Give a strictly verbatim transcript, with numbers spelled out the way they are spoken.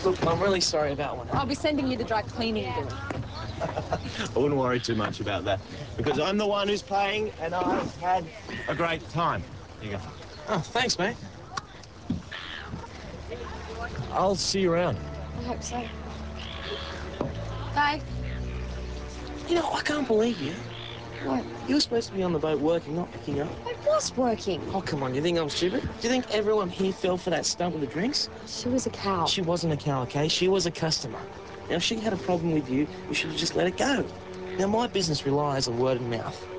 Look, I'm really sorry about what happened. I'll be sending you the dry cleaning bill. I wouldn't worry too much about that, because I'm the one who's paying, and I've had a great time. Here you go. Oh, thanks, mate. I'll see you around. I hope so. Bye. You know, I can't believe you. What? You were supposed to be on the boat working, not picking up. I was working. Oh, come on, you think I'm stupid? Do you think everyone here fell for that stunt with the drinks? She was a cow. She wasn't a cow, okay? She was a customer. Now, if she had a problem with you, you should have just let it go. Now, my business relies on word of mouth.